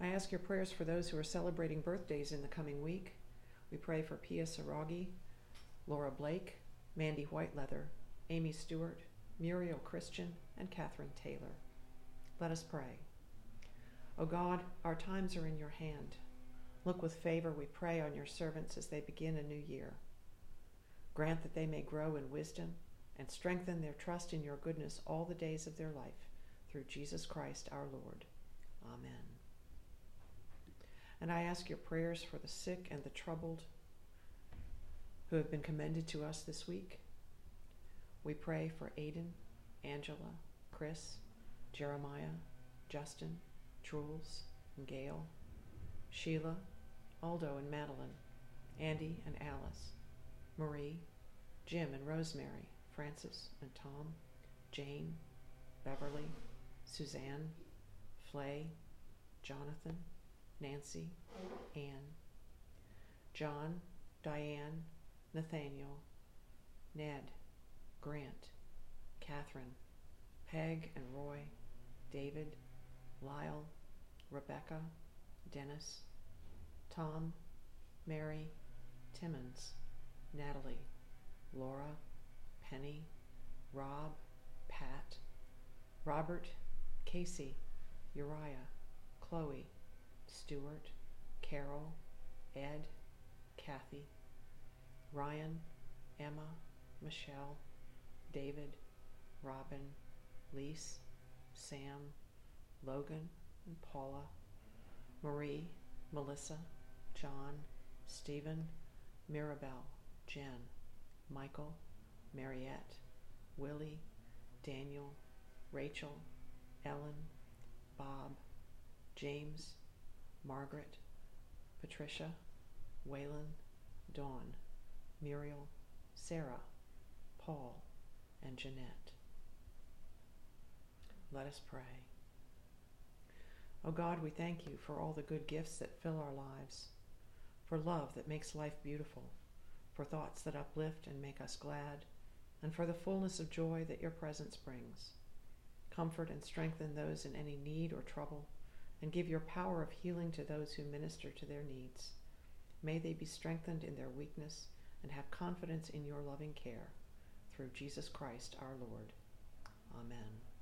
I ask your prayers for those who are celebrating birthdays in the coming week. We pray for Pia Saragi, Laura Blake, Mandy Whiteleather, Amy Stewart, Muriel Christian, and Catherine Taylor. Let us pray. O God, our times are in your hand. Look with favor, we pray, on your servants as they begin a new year. Grant that they may grow in wisdom and strengthen their trust in your goodness all the days of their life, through Jesus Christ our Lord. Amen. And I ask your prayers for the sick and the troubled who have been commended to us this week. We pray for Aiden, Angela, Chris, Jeremiah, Justin, Truls, and Gail, Sheila, Aldo and Madeline, Andy and Alice, Marie, Jim and Rosemary, Francis and Tom, Jane, Beverly, Suzanne, Flay, Jonathan, Nancy, Anne, John, Diane, Nathaniel, Ned, Grant, Catherine, Peg and Roy, David, Lyle, Rebecca, Dennis, Tom, Mary, Timmons, Natalie, Laura, Penny, Rob, Pat, Robert, Casey, Uriah, Chloe, Stuart, Carol, Ed, Kathy, Ryan, Emma, Michelle, David, Robin, Lise, Sam, Logan and Paula, Marie, Melissa, John, Stephen, Mirabelle, Jen, Michael, Mariette, Willie, Daniel, Rachel, Ellen, Bob, James, Margaret, Patricia, Waylon, Dawn, Muriel, Sarah, Paul, and Jeanette. Let us pray. O God, we thank you for all the good gifts that fill our lives, for love that makes life beautiful, for thoughts that uplift and make us glad, and for the fullness of joy that your presence brings. Comfort and strengthen those in any need or trouble, and give your power of healing to those who minister to their needs. May they be strengthened in their weakness and have confidence in your loving care. Through Jesus Christ our Lord. Amen.